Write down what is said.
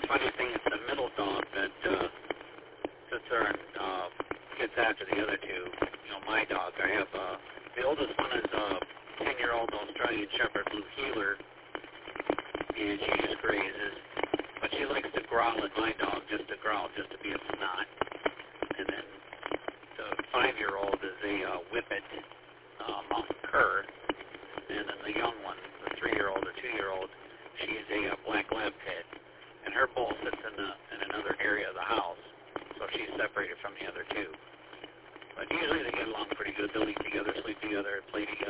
funny thing is the middle dog that sits there and gets after the other two. You know, my dog. I have the oldest one is a 10-year-old Australian Shepherd Blue Heeler, and she just grazes. But she likes to growl at my dog, just to growl, just to be a snot. And then the 5-year-old is a Whippet Mountain Cur. And then the young one, the 3-year-old or 2-year-old, she's a Black Lab Pit. And her bowl sits in another area of the house, so she's separated from the other two. But usually they get along pretty good. They'll eat together, sleep together, play together.